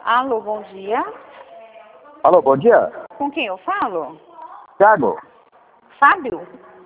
Alô, bom dia. Alô, bom dia. Com quem eu falo? Thiago. Fábio?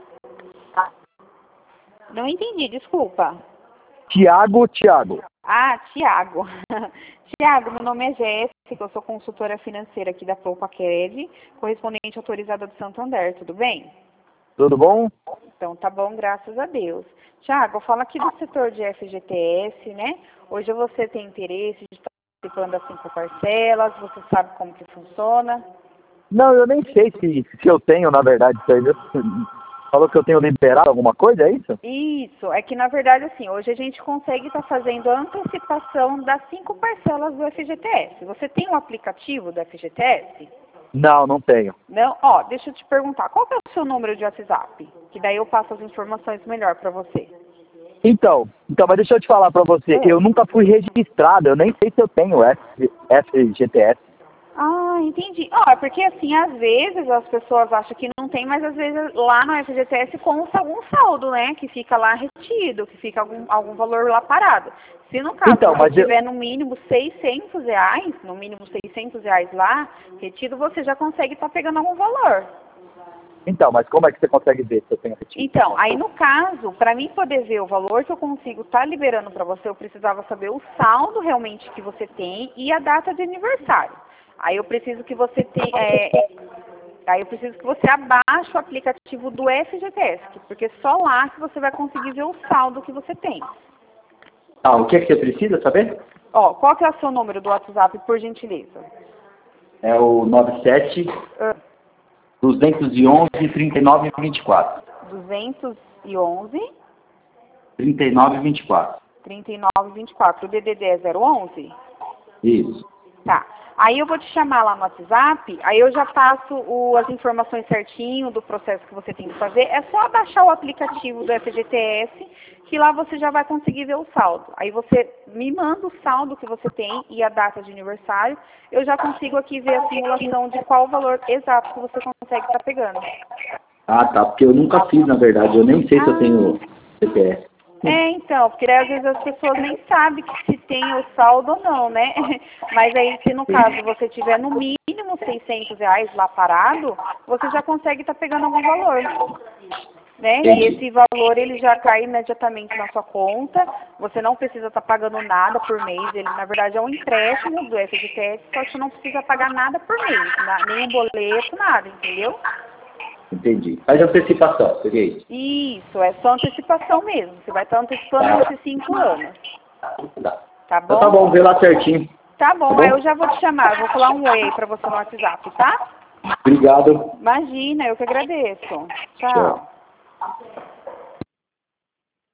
Não entendi, desculpa. Thiago. Ah, Tiago. Tiago, meu nome é Jéssica, eu sou consultora financeira aqui da Propacred, correspondente autorizada do Santander, tudo bem? Tudo bom? Então tá bom, graças a Deus. Tiago, eu falo aqui do setor de FGTS, né? Hoje você tem interesse de estar participando das 5 parcelas, você sabe como que funciona? Não, eu nem sei se eu tenho, na verdade, isso aí. Falou que eu tenho liberado alguma coisa, é isso? Isso, é que na verdade assim, hoje a gente consegue estar fazendo a antecipação das 5 parcelas do FGTS. Você tem um aplicativo do FGTS? Não tenho. Não? Ó, deixa eu te perguntar, qual que é o seu número de WhatsApp? Que daí eu passo as informações melhor para você. Então, mas deixa eu te falar pra você, eu nunca fui registrado, eu nem sei se eu tenho FGTS. Ah, entendi. Ó, é porque assim, às vezes as pessoas acham que não tem, mas às vezes lá no FGTS consta algum saldo, né? Que fica lá retido, que fica algum valor lá parado. Se no caso Então, você mas tiver no mínimo R$600, no mínimo R$600 lá, retido, você já consegue estar pegando algum valor. Então, mas como é que você consegue ver se eu tenho retido? Então, aí no caso, para mim poder ver o valor que eu consigo estar liberando para você, eu precisava saber o saldo realmente que você tem e a data de aniversário. Aí eu preciso que você abaixe o aplicativo do FGTS, porque só lá que você vai conseguir ver o saldo que você tem. Ah, o que é que você precisa saber? Ó, qual que é o seu número do WhatsApp, por gentileza? É o 97 211 3924. 211 3924. 3924. O DDD é 011? Isso. Tá. Aí eu vou te chamar lá no WhatsApp, aí eu já passo as informações certinho do processo que você tem que fazer. É só baixar o aplicativo do FGTS, que lá você já vai conseguir ver o saldo. Aí você me manda o saldo que você tem e a data de aniversário. Eu já consigo aqui ver a simulação de qual o valor exato que você consegue estar pegando. Ah, tá, porque eu nunca fiz, na verdade, eu nem sei se eu tenho CPF. Então, porque às vezes as pessoas nem sabem que se tem o saldo ou não, né? Mas aí, se no caso você tiver no mínimo R$600 lá parado, você já consegue estar pegando algum valor, né? E esse valor, ele já cai imediatamente na sua conta, você não precisa estar pagando nada por mês, ele na verdade é um empréstimo do FGTS, só que você não precisa pagar nada por mês, nenhum boleto, nada, entendeu? Entendi. Faz antecipação, seria isso? Isso, é só antecipação mesmo. Você vai estar antecipando esses 5 anos. Tá bom? Então tá bom, vê lá certinho. Tá bom, aí eu já vou te chamar. Eu vou falar um oi pra você no WhatsApp, tá? Obrigado. Imagina, eu que agradeço. Tchau.